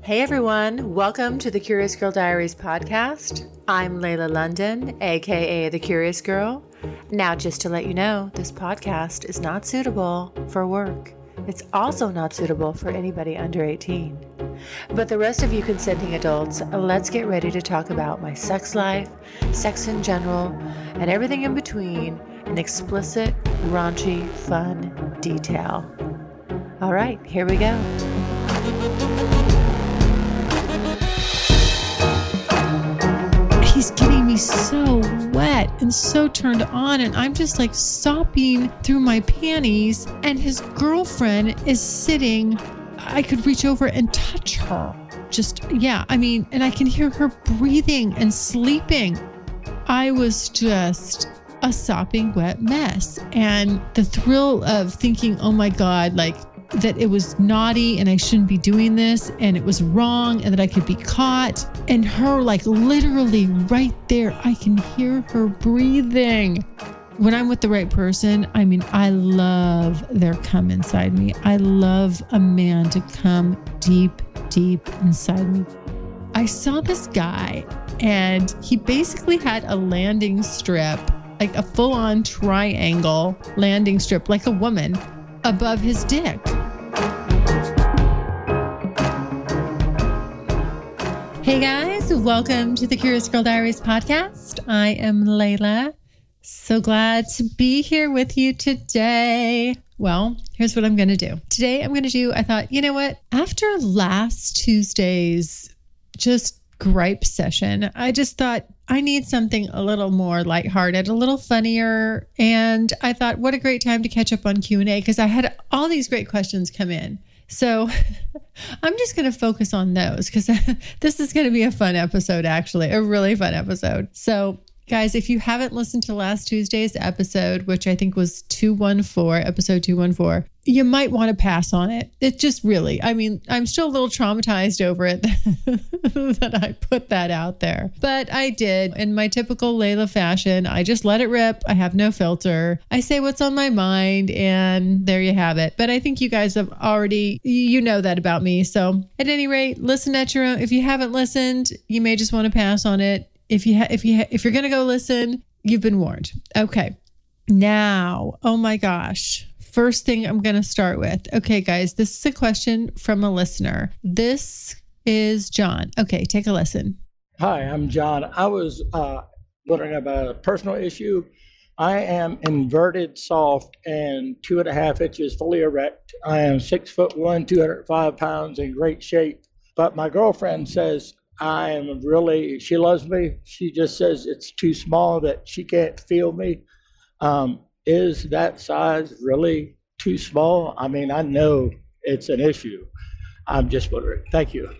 Hey everyone, welcome to the Curious Girl Diaries podcast. I'm Layla London, aka The Curious Girl. Now, just to let you know, this podcast is not suitable for work. It's also not suitable for anybody under 18. But the rest of you consenting adults, let's get ready to talk about my sex life, sex in general, and everything in between in explicit, raunchy, fun detail. All right, here we go. He's getting me so wet and so turned on, and I'm just like sopping through my panties, and his girlfriend is sitting. I could reach over and touch her. And I can hear her breathing and sleeping. I was just a sopping wet mess. And the thrill of thinking, oh my God, like that it was naughty and I shouldn't be doing this and it was wrong and that I could be caught. And her like literally right there, I can hear her breathing. When I'm with the right person, I love their come inside me. I love a man to come deep, deep inside me. I saw this guy and he basically had a landing strip, like a full-on triangle landing strip, like a woman, above his dick. Hey guys, welcome to the Curious Girl Diaries podcast. I am Layla. So glad to be here with you today. Well, here's what I'm going to do. Today I thought, you know what? After last Tuesday's just gripe session, I just thought I need something a little more lighthearted, a little funnier. And I thought, what a great time to catch up on Q&A because I had all these great questions come in. So I'm just going to focus on those because this is going to be a fun episode, actually, a really fun episode. So guys, if you haven't listened to last Tuesday's episode, which I think was episode 214, you might want to pass on it. It just really, I'm still a little traumatized over it that I put that out there. But I did. In my typical Layla fashion, I just let it rip. I have no filter. I say what's on my mind and there you have it. But I think you guys have already, you know that about me. So at any rate, listen at your own. If you haven't listened, you may just want to pass on it. If you're going to go listen, you've been warned. Okay. Now, oh my gosh. First thing I'm going to start with. Okay, guys, this is a question from a listener. This is John. Okay, take a listen. Hi, I'm John. I was wondering about a personal issue. I am inverted soft and 2.5 inches fully erect. I am 6'1", 205 pounds, in great shape. But my girlfriend says she loves me. She just says it's too small, that she can't feel me. Is that size really too small? I know it's an issue. I'm just wondering. Thank you.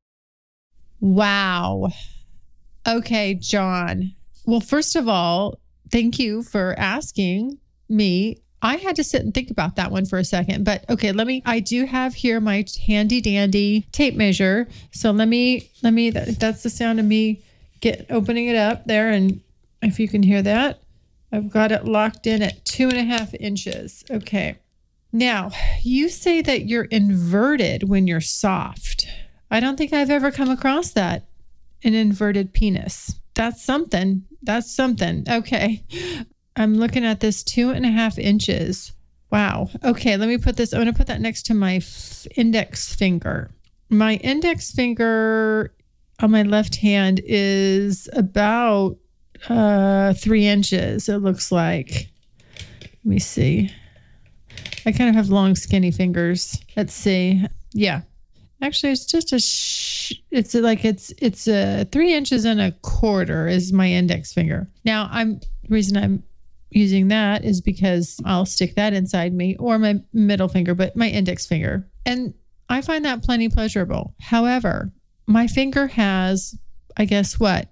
Wow. Okay, John. Well, first of all, thank you for asking me. I had to sit and think about that one for a second, but okay, I do have here my handy dandy tape measure. So that's the sound of me opening it up there. And if you can hear that, I've got it locked in at 2.5 inches. Okay. Now you say that you're inverted when you're soft. I don't think I've ever come across that. An inverted penis. That's something. Okay. I'm looking at this 2.5 inches. Wow. Okay, let me put this. I'm going to put that next to my index finger. My index finger on my left hand is about 3 inches, it looks like. Let me see. I kind of have long, skinny fingers. Let's see. Yeah. Actually, it's just it's 3 inches and a quarter is my index finger. Now, the reason I'm using that is because I'll stick that inside me, or my middle finger, but my index finger. And I find that plenty pleasurable. However, my finger has, I guess what,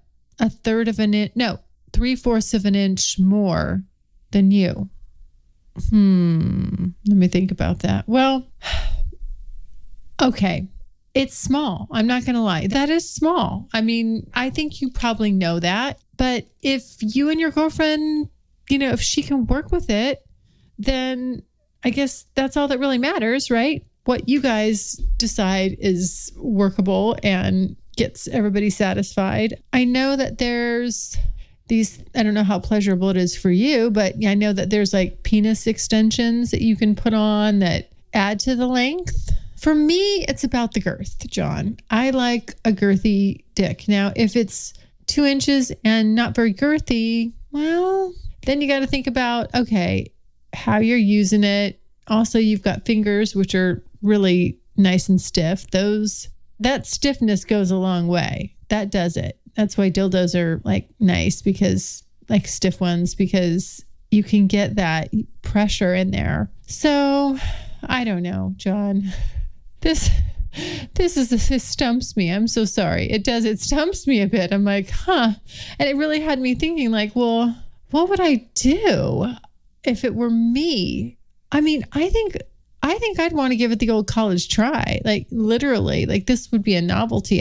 3/4 of an inch more than you. Let me think about that. Well, okay. It's small. I'm not going to lie. That is small. I think you probably know that, but if you and your girlfriend, if she can work with it, then I guess that's all that really matters, right? what you guys decide is workable and gets everybody satisfied. I know that there's these, I don't know how pleasurable it is for you, but I know that there's like penis extensions that you can put on that add to the length. For me, it's about the girth, John. I like a girthy dick. Now, if it's 2 inches and not very girthy, well, then you got to think about, okay, how you're using it. Also, you've got fingers, which are really nice and stiff. That stiffness goes a long way. That does it. That's why dildos are like nice, because like stiff ones, because you can get that pressure in there. So I don't know, John. This stumps me. I'm so sorry. It stumps me a bit. I'm like, huh. And it really had me thinking like, well, what would I do if it were me? I mean, I think I'd want to give it the old college try. Like literally, like this would be a novelty.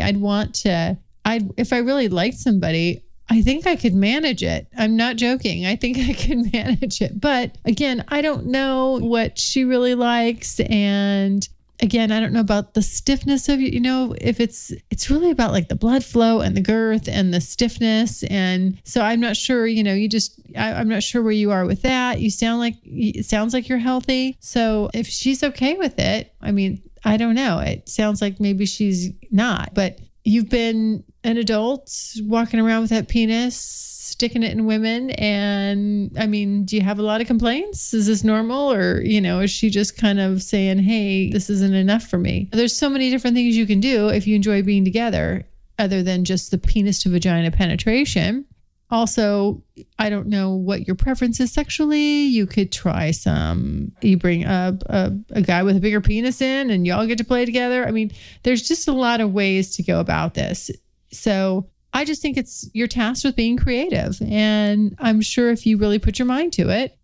If I really liked somebody, I think I could manage it. I'm not joking. I think I could manage it. But again, I don't know what she really likes. And again, I don't know about the stiffness of, if it's really about like the blood flow and the girth and the stiffness. And so I'm not sure, I'm not sure where you are with that. It sounds like you're healthy. So if she's okay with it, I mean, I don't know. It sounds like maybe she's not, but you've been an adult walking around with that penis, sticking it in women. And I mean, do you have a lot of complaints? Is this normal? Or, is she just kind of saying, hey, this isn't enough for me? There's so many different things you can do if you enjoy being together other than just the penis to vagina penetration. Also, I don't know what your preference is sexually. You could try you bring a guy with a bigger penis in and y'all get to play together. I mean, there's just a lot of ways to go about this. So I just think you're tasked with being creative. And I'm sure if you really put your mind to it,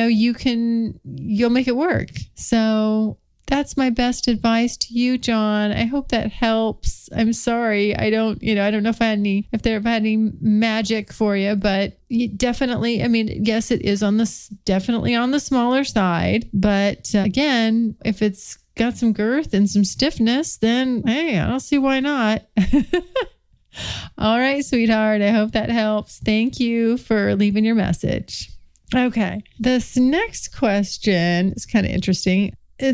you'll make it work. So that's my best advice to you, John. I hope that helps. I'm sorry. I don't know if there had any magic for you, but definitely, I mean, yes, it is definitely on the smaller side. But again, if it's got some girth and some stiffness, then hey, I don't see why not. All right, sweetheart. I hope that helps. Thank you for leaving your message. Okay. This next question is kind of interesting.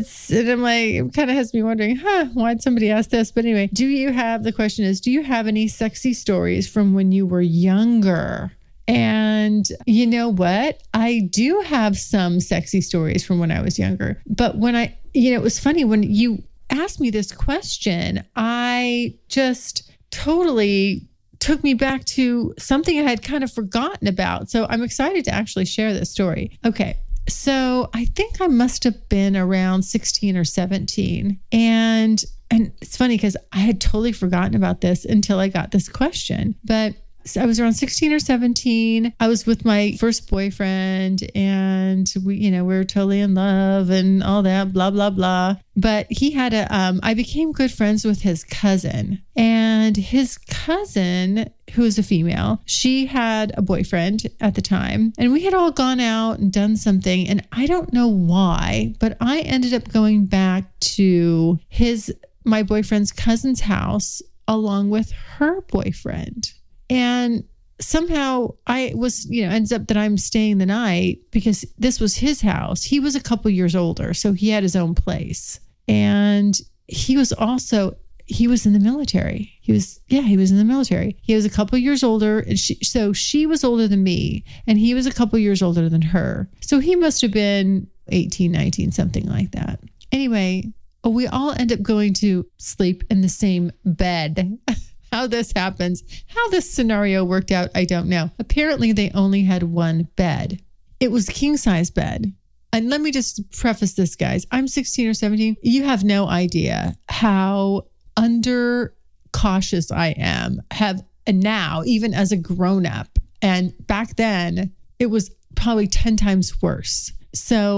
It kind of has me wondering, why'd somebody ask this? But anyway, do you have any sexy stories from when you were younger? And you know what? I do have some sexy stories from when I was younger. But it was funny when you asked me this question, I just totally took me back to something I had kind of forgotten about. So I'm excited to actually share this story. Okay. So I think I must have been around 16 or 17. And it's funny because I had totally forgotten about this until I got this question. But I was around 16 or 17. I was with my first boyfriend and we were totally in love and all that, blah, blah, blah. But he had I became good friends with his cousin, and his cousin, who is a female, she had a boyfriend at the time, and we had all gone out and done something. And I don't know why, but I ended up going back to my boyfriend's cousin's house along with her boyfriend. And somehow ends up that I'm staying the night because this was his house. He was a couple years older, so he had his own place. And he was in the military. He was in the military. He was a couple years older. And she was older than me, and he was a couple years older than her. So he must have been 18, 19, something like that. Anyway, we all end up going to sleep in the same bed. How this happens, how this scenario worked out, I don't know. Apparently, they only had one bed. It was a king-size bed. And let me just preface this, guys. I'm 16 or 17. You have no idea how under-cautious I am. And now, even as a grown-up. And back then, it was probably 10 times worse. So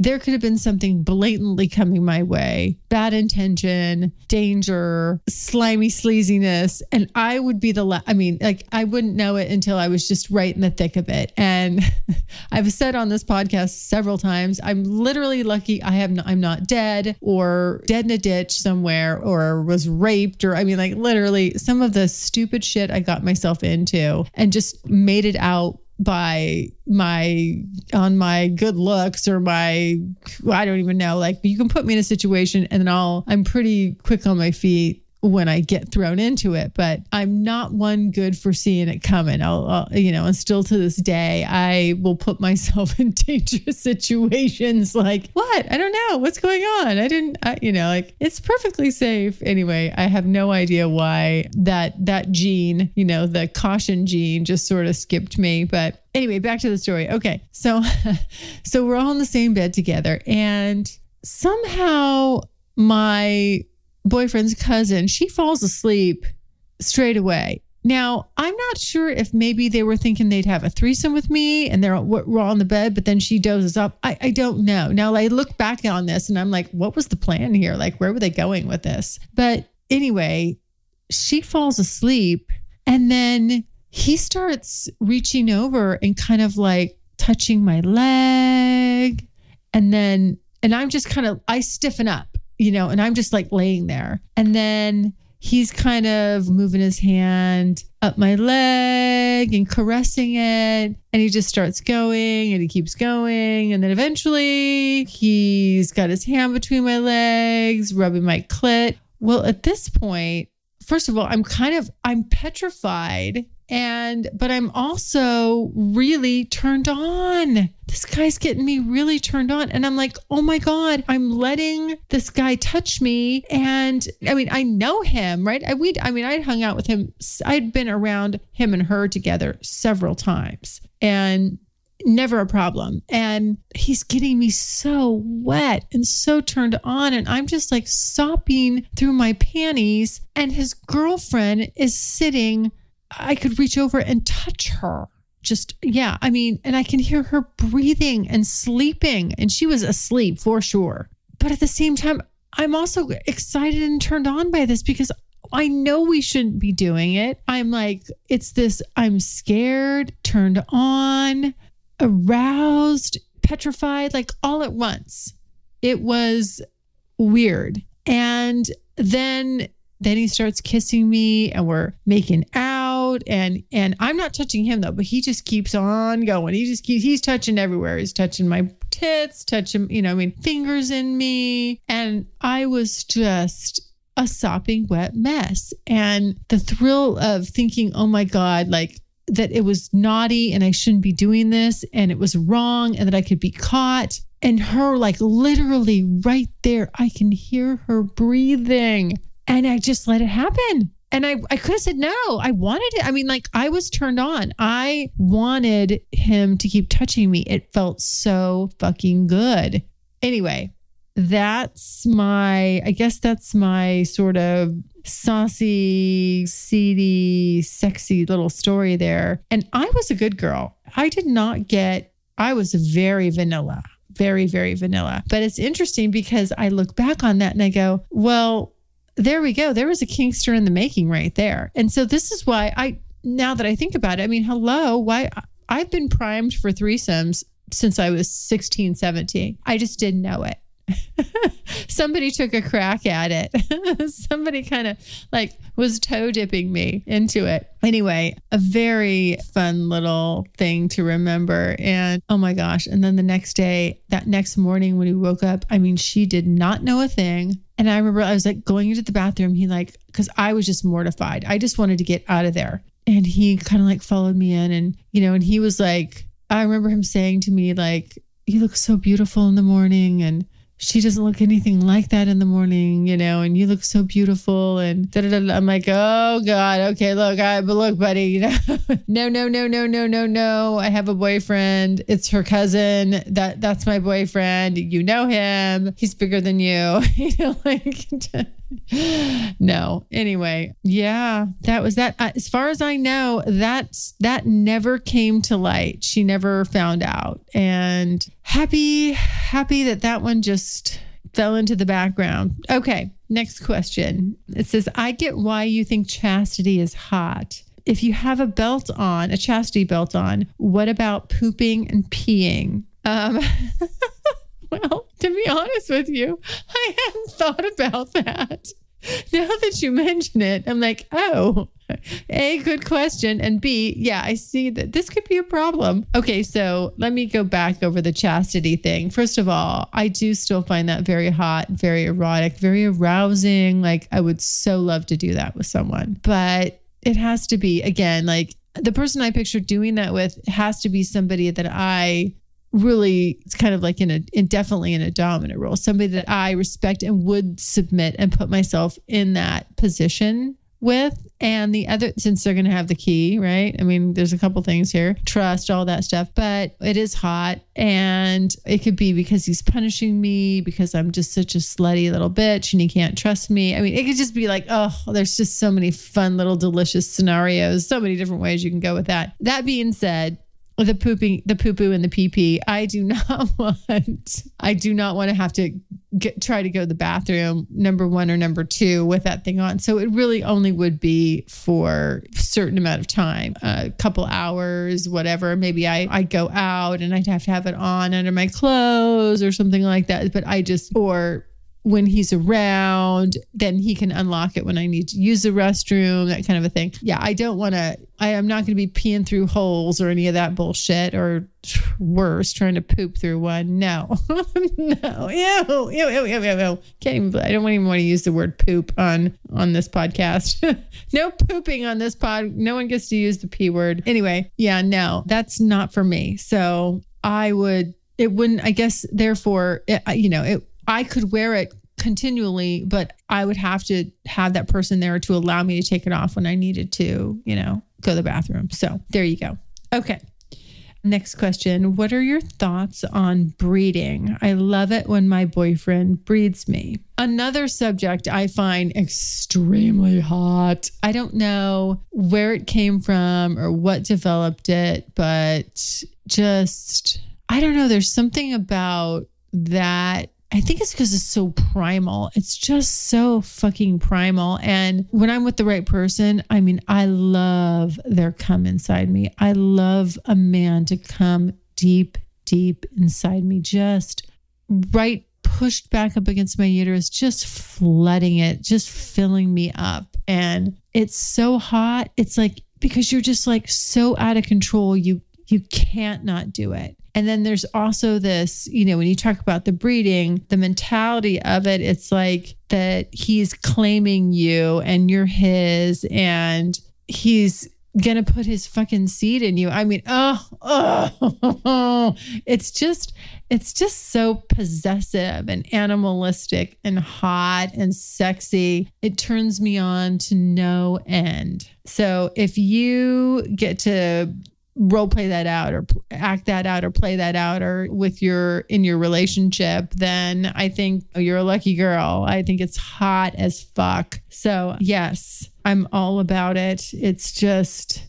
there could have been something blatantly coming my way, bad intention, danger, slimy sleaziness. And I would be I wouldn't know it until I was just right in the thick of it. And I've said on this podcast several times, I'm literally lucky I'm not dead or dead in a ditch somewhere or was raped or literally some of the stupid shit I got myself into and just made it out by my good looks or I don't even know. Like, you can put me in a situation and then I'm pretty quick on my feet when I get thrown into it, but I'm not one good for seeing it coming. And still to this day, I will put myself in dangerous situations. Like, what? I don't know what's going on. It's perfectly safe. Anyway, I have no idea why that gene, the caution gene just sort of skipped me. But anyway, back to the story. Okay. So we're all in the same bed together, and somehow my boyfriend's cousin, she falls asleep straight away. Now, I'm not sure if maybe they were thinking they'd have a threesome with me and we're all in the bed, but then she dozes up. I don't know. Now, I look back on this and I'm like, what was the plan here? Like, where were they going with this? But anyway, she falls asleep and then he starts reaching over and kind of like touching my leg. And I'm just I stiffen up. And I'm just like laying there. And then he's kind of moving his hand up my leg and caressing it. And he just starts going and he keeps going. And then eventually he's got his hand between my legs, rubbing my clit. Well, at this point, first of all, I'm petrified. But I'm also really turned on. This guy's getting me really turned on. And I'm like, oh my God, I'm letting this guy touch me. And I know him, right? I'd hung out with him. I'd been around him and her together several times and never a problem. And he's getting me so wet and so turned on. And I'm just like sopping through my panties. And his girlfriend is sitting. I could reach over and touch her. And I can hear her breathing and sleeping. And she was asleep for sure. But at the same time, I'm also excited and turned on by this because I know we shouldn't be doing it. I'm like, I'm scared, turned on, aroused, petrified, like all at once. It was weird. And then he starts kissing me and we're making out and I'm not touching him though, but he just keeps on going. He's touching everywhere. He's touching my tits, touching, fingers in me. And I was just a sopping wet mess. And the thrill of thinking, oh my God, like that it was naughty and I shouldn't be doing this and it was wrong and that I could be caught. And her like literally right there, I can hear her breathing. And I just let it happen. And I could have said no. I wanted it. I was turned on. I wanted him to keep touching me. It felt so fucking good. Anyway, that's my sort of saucy, seedy, sexy little story there. And I was a good girl. I was very vanilla, very, very vanilla. But it's interesting because I look back on that and I go, well, there we go. There was a kinkster in the making right there. And so this is why now that I think about it, why I've been primed for threesomes since I was 16, 17. I just didn't know it. Somebody took a crack at it. Somebody kind of like was toe dipping me into it. Anyway, a very fun little thing to remember. And oh my gosh. And then that next morning when we woke up, she did not know a thing. And I remember I was like going into the bathroom. Because I was just mortified. I just wanted to get out of there. And he kind of like followed me in and he was like, I remember him saying to me, like, you look so beautiful in the morning. And she doesn't look anything like that in the morning, and you look so beautiful and da-da-da. I'm like, oh God. Okay. Look, buddy, no. I have a boyfriend. It's her cousin. That's my boyfriend. You know him. He's bigger than you, No. Anyway, yeah, that was that. As far as I know, that never came to light. She never found out. And happy that one just fell into the background. Okay, next question. It says, I get why you think chastity is hot. If you have a belt on, a chastity belt on, what about pooping and peeing? Well, to be honest with you, I hadn't thought about that. Now that you mention it, I'm like, oh, A, good question. And B, yeah, I see that this could be a problem. Okay, so let me go back over the chastity thing. First of all, I do still find that very hot, very erotic, very arousing. Like, I would so love to do that with someone. But it has to be, again, like the person I picture doing that with has to be somebody that I really, it's kind of like definitely in a dominant role, somebody that I respect and would submit and put myself in that position with. And the other, since they're going to have the key, right? I mean, there's a couple things here, trust, all that stuff, but it is hot. And it could be because he's punishing me because I'm just such a slutty little bitch and he can't trust me. I mean, it could just be like, oh, there's just so many fun little delicious scenarios, so many different ways you can go with that. That being said, the poo-poo and the pee-pee, I do not want to have to try to go to the bathroom, number one or number two, with that thing on. So it really only would be for a certain amount of time, a couple hours, whatever. Maybe I go out and I'd have to have it on under my clothes or something like that. But or when he's around, then he can unlock it when I need to use the restroom, that kind of a thing. Yeah, I am not going to be peeing through holes or any of that bullshit, or worse, trying to poop through one. No, no, ew. Can't even, I don't even want to use the word poop on this podcast. No pooping on this pod. No one gets to use the P word. Anyway, yeah, no, that's not for me. So I guess, therefore, I could wear it continually, but I would have to have that person there to allow me to take it off when I needed to, go to the bathroom. So there you go. Okay. Next question. What are your thoughts on breeding? I love it when my boyfriend breeds me. Another subject I find extremely hot. I don't know where it came from or what developed it, but just, I don't know. There's something about that. I think it's because it's so primal. It's just so fucking primal. And when I'm with the right person, I mean, I love their cum inside me. I love a man to come deep, deep inside me, just right pushed back up against my uterus, just flooding it, just filling me up. And it's so hot. It's like, because you're just like so out of control, you can't not do it. And then there's also this, when you talk about the breeding, the mentality of it, it's like that he's claiming you and you're his, and he's going to put his fucking seed in you. I mean, it's just so possessive and animalistic and hot and sexy. It turns me on to no end. So if you get to role play that out or act that out or play that out or in your relationship, then I think you're a lucky girl. I think it's hot as fuck. So yes, I'm all about it. It's just,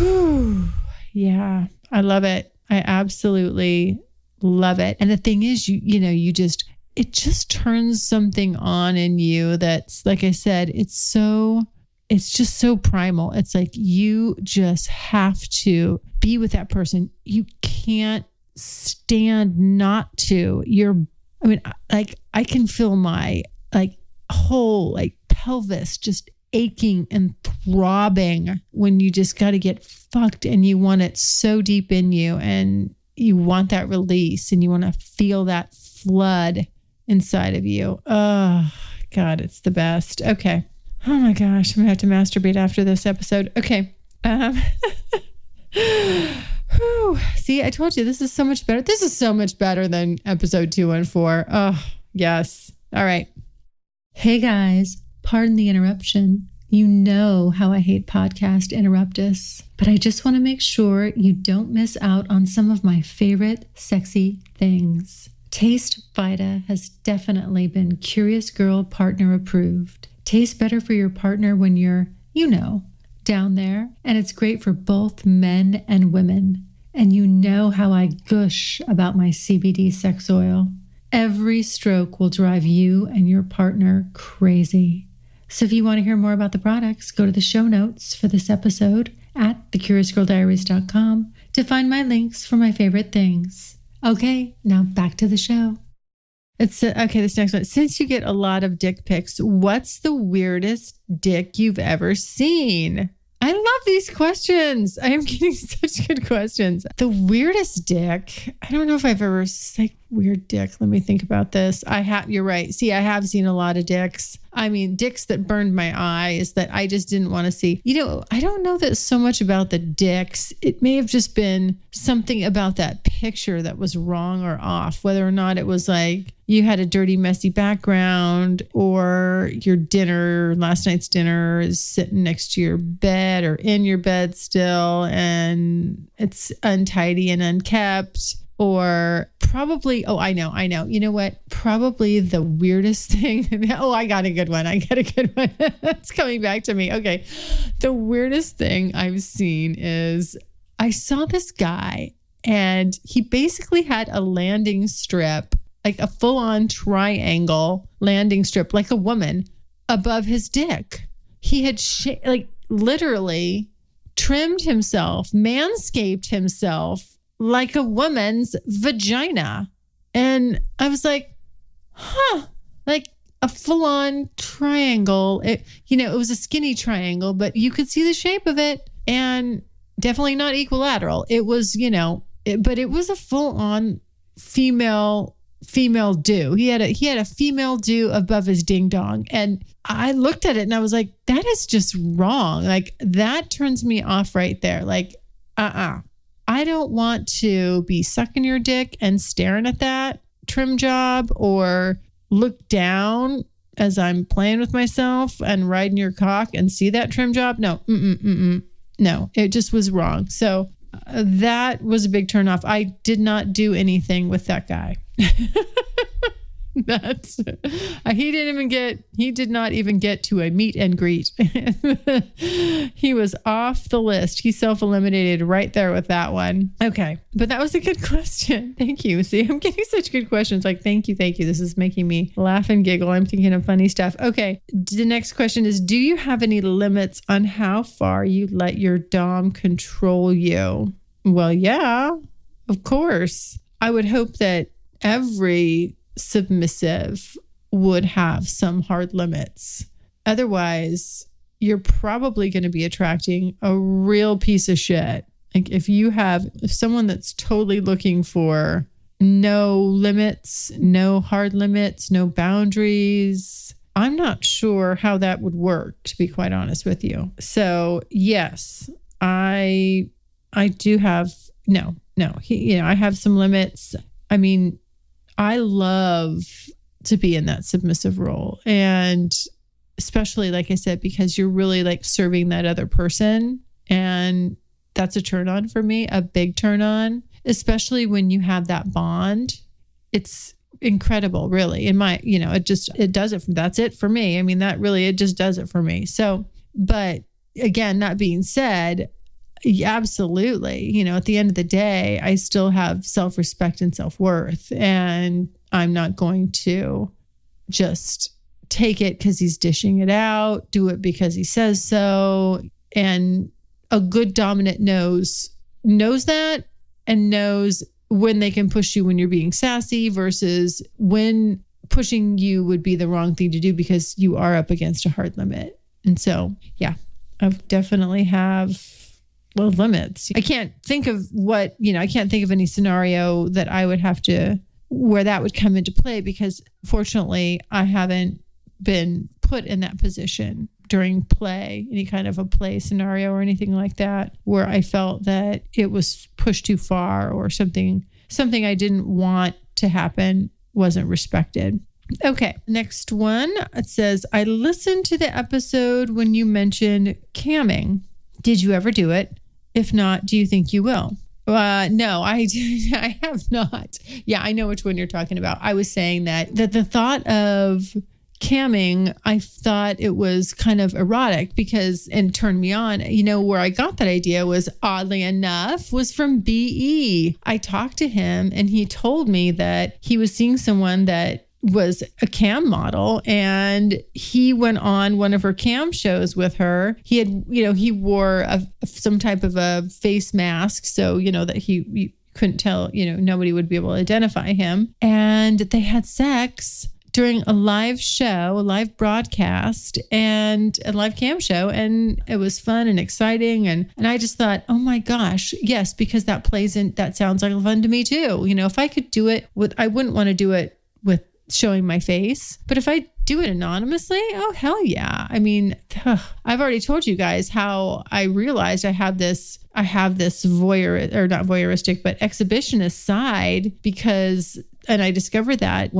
yeah, I love it. I absolutely love it. And the thing is, it just turns something on in you that's, like I said, it's just so primal. It's like you just have to be with that person. You can't stand not to. I can feel my whole pelvis just aching and throbbing when you just got to get fucked and you want it so deep in you and you want that release and you want to feel that flood inside of you. Oh God, it's the best. Okay. Oh my gosh, I'm gonna have to masturbate after this episode. Okay. See, I told you this is so much better. This is so much better than episode 214. Oh, yes. All right. Hey guys, pardon the interruption. You know how I hate podcast interruptus, but I just want to make sure you don't miss out on some of my favorite sexy things. Taste Vita has definitely been Curious Girl partner approved. Tastes better for your partner when you're, down there. And it's great for both men and women. And you know how I gush about my CBD sex oil. Every stroke will drive you and your partner crazy. So if you want to hear more about the products, go to the show notes for this episode at thecuriousgirldiaries.com to find my links for my favorite things. Okay, now back to the show. This next one. Since you get a lot of dick pics, what's the weirdest dick you've ever seen? I love these questions. I am getting such good questions. The weirdest dick. I don't know if I've ever said weird dick. Let me think about this. You're right. See, I have seen a lot of dicks. I mean, dicks that burned my eyes that I just didn't want to see. I don't know that so much about the dicks. It may have just been something about that picture that was wrong or off, whether or not it was like you had a dirty, messy background or your last night's dinner is sitting next to your bed or in your bed still and it's untidy and unkept. Or probably, I know. You know what? Probably the weirdest thing. I got a good one. It's coming back to me. Okay. The weirdest thing I've seen is I saw this guy and he basically had a landing strip, like a full-on triangle landing strip, like a woman, above his dick. He had literally trimmed himself, manscaped himself, like a woman's vagina. And I was like, like a full-on triangle. It was a skinny triangle, but you could see the shape of it and definitely not equilateral. It was, but it was a full-on female do. He had a female do above his ding dong. And I looked at it and I was like, that is just wrong. Like that turns me off right there. Like, I don't want to be sucking your dick and staring at that trim job or look down as I'm playing with myself and riding your cock and see that trim job. No, no, it just was wrong. So that was a big turn off. I did not do anything with that guy. He did not even get to a meet and greet. He was off the list. He self-eliminated right there with that one. Okay. But that was a good question. Thank you. See, I'm getting such good questions. Like, thank you. This is making me laugh and giggle. I'm thinking of funny stuff. Okay. The next question is, do you have any limits on how far you let your dom control you? Well, yeah, of course. I would hope that every submissive would have some hard limits. Otherwise, you're probably going to be attracting a real piece of shit. Like if someone that's totally looking for no limits, no hard limits, no boundaries, I'm not sure how that would work, to be quite honest with you. So yes, I do have, I have some limits. I mean, I love to be in that submissive role. And especially, like I said, because you're really like serving that other person. And that's a turn on for me, a big turn on, especially when you have that bond. It's incredible, really. It does it. That's it for me. I mean, it just does it for me. So, but again, that being said, absolutely. At the end of the day, I still have self-respect and self-worth, and I'm not going to just take it because he's dishing it out, do it because he says so. And a good dominant knows that and knows when they can push you when you're being sassy versus when pushing you would be the wrong thing to do because you are up against a hard limit. And so, yeah, I definitely have limits. I can't think of any scenario that I would have to, where that would come into play because fortunately I haven't been put in that position during play, any kind of a play scenario or anything like that, where I felt that it was pushed too far or something I didn't want to happen wasn't respected. Okay, next one. It says, I listened to the episode when you mentioned camming. Did you ever do it? If not, do you think you will? No, I have not. Yeah, I know which one you're talking about. I was saying that the thought of camming, I thought it was kind of erotic and turned me on. Where I got that idea was, oddly enough, was from BE. I talked to him and he told me that he was seeing someone that was a cam model, and he went on one of her cam shows with her. He had, he wore some type of a face mask, so that you couldn't tell, nobody would be able to identify him. And they had sex during a live show, a live broadcast, and a live cam show. And it was fun and exciting. And I just thought, oh my gosh, yes, because that sounds like fun to me too. If I could do it I wouldn't want to do it with showing my face, but if I do it anonymously, oh hell yeah. I mean, I've already told you guys how I realized I have this voyeur, or not voyeuristic, but exhibitionist side, and I discovered that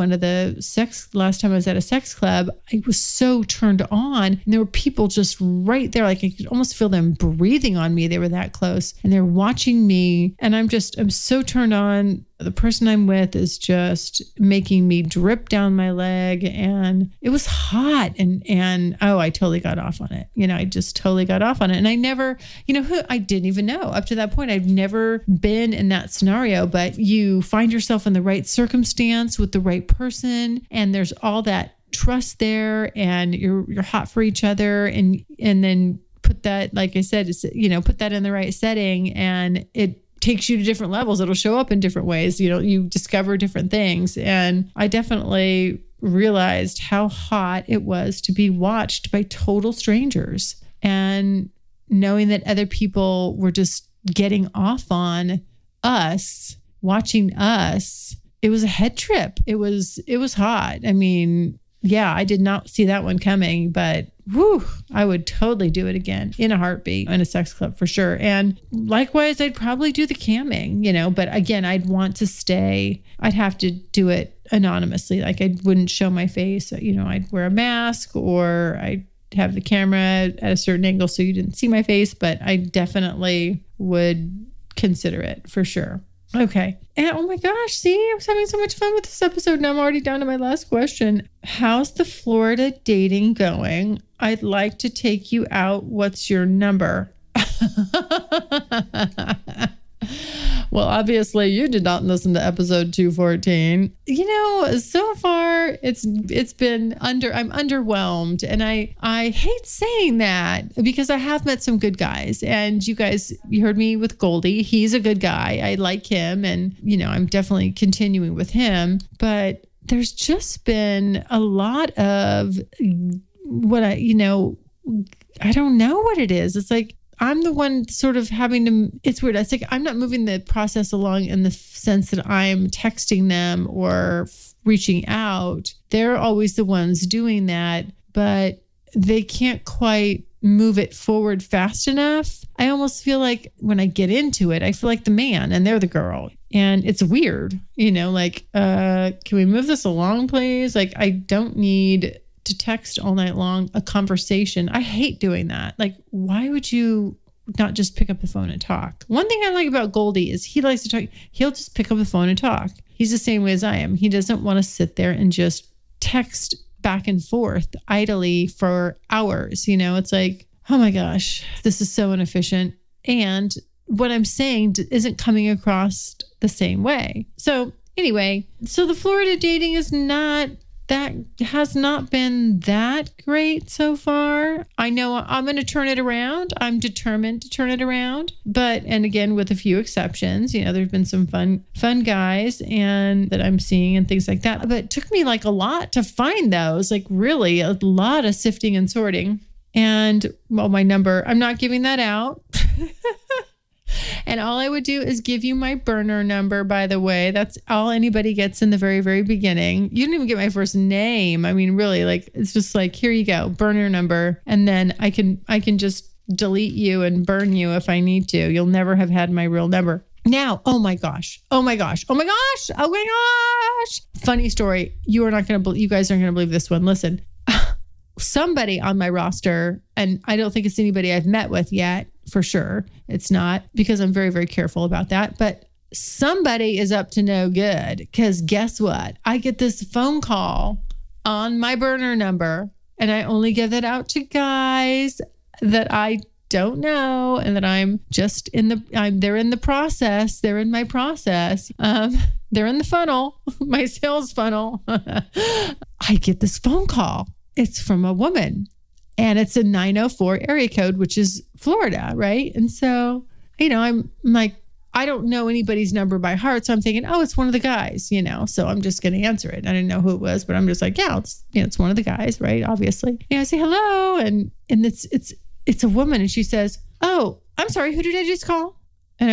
last time I was at a sex club, I was so turned on, and there were people just right there. Like I could almost feel them breathing on me. They were that close and they're watching me. And I'm so turned on. The person I'm with is just making me drip down my leg, and it was hot. And I totally got off on it. I just totally got off on it. And I never, I didn't even know up to that point. I've never been in that scenario, but you find yourself in the right circumstance with the right person, and there's all that trust there, and you're hot for each other, and then put that, like I said, put that in the right setting, and it takes you to different levels. It'll show up in different ways. You discover different things. And I definitely realized how hot it was to be watched by total strangers, and knowing that other people were just getting off on us, watching us. It was a head trip. It was hot. I mean, yeah, I did not see that one coming, but I would totally do it again in a heartbeat in a sex club for sure. And likewise, I'd probably do the camming, but again, I'd have to do it anonymously. Like I wouldn't show my face, I'd wear a mask, or I'd have the camera at a certain angle so you didn't see my face, but I definitely would consider it for sure. Okay. And oh my gosh, see, I was having so much fun with this episode. Now I'm already down to my last question. How's the Florida dating going? I'd like to take you out. What's your number? Well, obviously you did not listen to episode 214. So far it's been I'm underwhelmed, and I hate saying that because I have met some good guys, and you heard me with Goldie. He's a good guy. I like him, and I'm definitely continuing with him, but there's just been a lot of what I don't know what it is. It's like I'm the one sort of having to, it's weird. It's like I'm not moving the process along in the sense that I'm texting them or reaching out. They're always the ones doing that, but they can't quite move it forward fast enough. I almost feel like when I get into it, I feel like the man and they're the girl. And it's weird, can we move this along, please? Like, I don't need to text all night long a conversation. I hate doing that. Like, why would you not just pick up the phone and talk? One thing I like about Goldie is he likes to talk. He'll just pick up the phone and talk. He's the same way as I am. He doesn't want to sit there and just text back and forth idly for hours. It's like, oh my gosh, this is so inefficient. And what I'm saying isn't coming across the same way. So anyway, the Florida dating has not been that great so far. I know I'm going to turn it around. I'm determined to turn it around. And again, with a few exceptions, there's been some fun guys and that I'm seeing and things like that. But it took me like a lot to find those, like really a lot of sifting and sorting. And my number, I'm not giving that out. And all I would do is give you my burner number, by the way. That's all anybody gets in the very, very beginning. You didn't even get my first name. I mean, really, like, it's just like, here you go, burner number. And then I can just delete you and burn you if I need to. You'll never have had my real number. Now, oh my gosh. Funny story. You guys aren't going to believe this one. Listen, somebody on my roster, and I don't think it's anybody I've met with yet, for sure. It's not, because I'm very, very careful about that. But somebody is up to no good, because guess what? I get this phone call on my burner number, and I only give that out to guys that I don't know, and that I'm just they're in the process. They're in my process. They're in the funnel, my sales funnel. I get this phone call. It's from a woman, and it's a 904 area code, which is Florida, right? And so, I'm like, I don't know anybody's number by heart. So I'm thinking, oh, it's one of the guys, so I'm just going to answer it. I didn't know who it was, but I'm just like, yeah, it's one of the guys, right? Obviously. I say hello. And it's a woman. And she says, oh, I'm sorry. Who did I just call? And I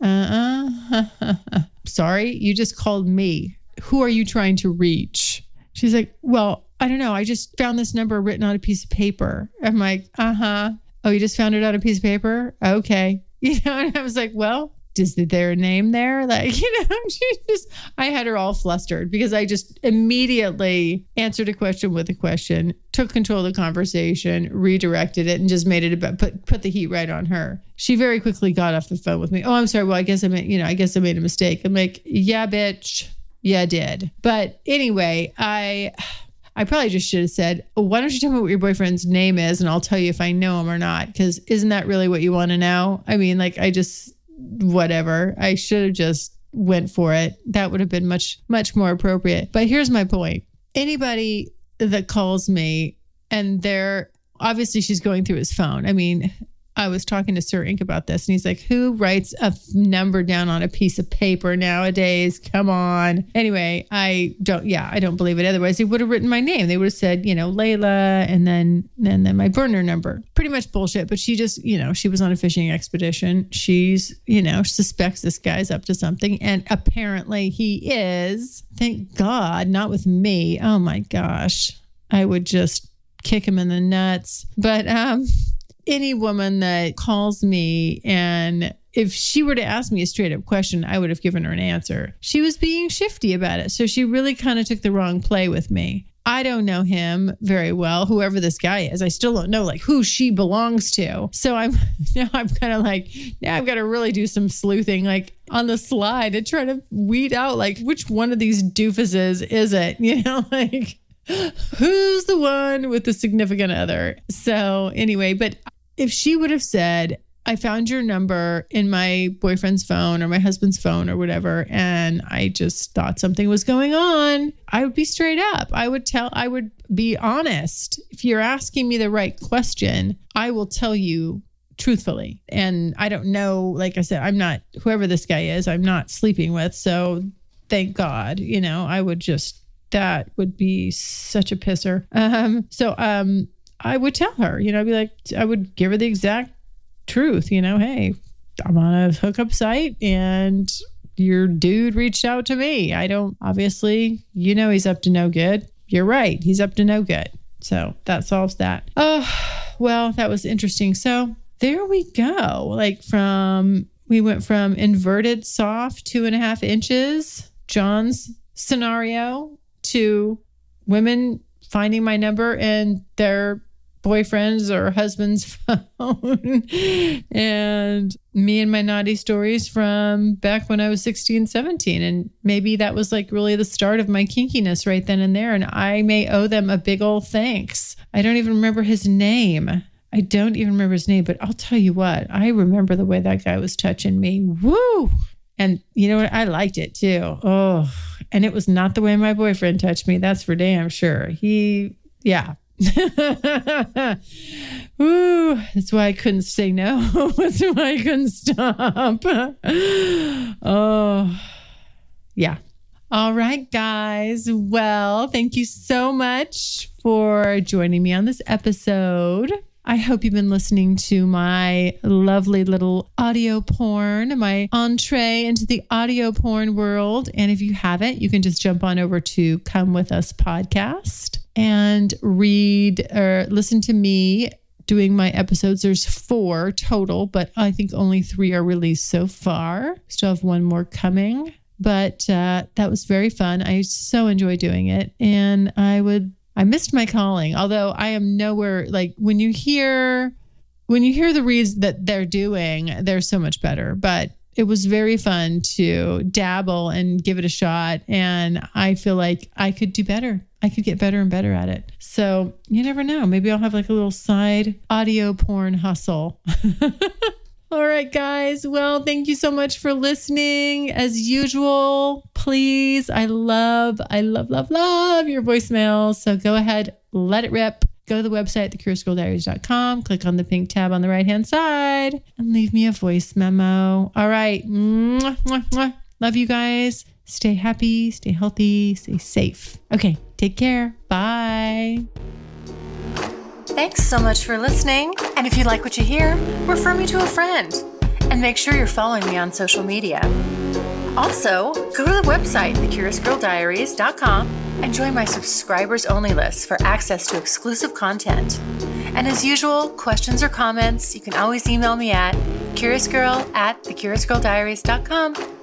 went, sorry, you just called me. Who are you trying to reach? She's like, well, I don't know. I just found this number written on a piece of paper. I'm like, oh, you just found it on a piece of paper? Okay. And I was like, well, is there a name there? Like, I had her all flustered because I just immediately answered a question with a question, took control of the conversation, redirected it, and just made it about, put the heat right on her. She very quickly got off the phone with me. Oh, I'm sorry. Well, I guess I made a mistake. I'm like, yeah, bitch. Yeah, I did. But anyway, I probably just should have said, why don't you tell me what your boyfriend's name is, and I'll tell you if I know him or not. Because isn't that really what you want to know? I mean, like, whatever. I should have just went for it. That would have been much, much more appropriate. But here's my point. Anybody that calls me, and obviously she's going through his phone. I mean, I was talking to Sir Ink about this, and he's like, who writes a number down on a piece of paper nowadays? Come on. Anyway, I don't believe it. Otherwise, he would have written my name. They would have said, Layla, and then my burner number. Pretty much bullshit. But she just, she was on a fishing expedition. She's, suspects this guy's up to something. And apparently he is. Thank God, not with me. Oh my gosh. I would just kick him in the nuts. But, any woman that calls me, and if she were to ask me a straight up question, I would have given her an answer. She was being shifty about it. So she really kind of took the wrong play with me. I don't know him very well, whoever this guy is. I still don't know who she belongs to. So I'm kind of like, now I've got to really do some sleuthing on the slide to try to weed out which one of these doofuses is it? Who's the one with the significant other? So anyway, but if she would have said, I found your number in my boyfriend's phone or my husband's phone or whatever, and I just thought something was going on, I would be straight up. I would be honest. If you're asking me the right question, I will tell you truthfully. And I don't know, like I said, whoever this guy is, I'm not sleeping with. So thank God, that would be such a pisser. I would tell her, I'd be like, I would give her the exact truth, hey, I'm on a hookup site and your dude reached out to me. Obviously, he's up to no good. You're right. He's up to no good. So that solves that. Oh, well, that was interesting. So there we go. We went from inverted soft 2.5 inches, John's scenario, to women finding my number in their boyfriend's or husband's phone, and me and my naughty stories from back when I was 16, 17. And maybe that was really the start of my kinkiness right then and there. And I may owe them a big old thanks. I don't even remember his name. But I'll tell you what, I remember the way that guy was touching me. Woo! And you know what? I liked it too. Oh, and it was not the way my boyfriend touched me. That's for damn sure. Yeah. Ooh, that's why I couldn't say no. That's why I couldn't stop. Oh, yeah. All right, guys. Well, thank you so much for joining me on this episode. I hope you've been listening to my lovely little audio porn, my entree into the audio porn world. And if you haven't, you can just jump on over to Come With Us podcast and read or listen to me doing my episodes. There's 4 total, but I think only 3 are released so far. Still have 1 more coming, but that was very fun. I so enjoy doing it. And I missed my calling, although I am nowhere, when you hear when you hear the reads that they're doing, they're so much better. But it was very fun to dabble and give it a shot. And I feel like I could do better. I could get better and better at it. So you never know. Maybe I'll have like a little side audio porn hustle. All right, guys. Well, thank you so much for listening. As usual, please, I love your voicemails. So go ahead, let it rip. Go to the website, thecuriousgirldiaries.com, click on the pink tab on the right-hand side, and leave me a voice memo. All right. Mwah, mwah, mwah. Love you guys. Stay happy, stay healthy, stay safe. Okay, take care. Bye. Thanks so much for listening. And if you like what you hear, refer me to a friend. And make sure you're following me on social media. Also, go to the website, thecuriousgirldiaries.com, and join my subscribers only list for access to exclusive content. And as usual, questions or comments, you can always email me at curiousgirl@thecuriousgirldiaries.com.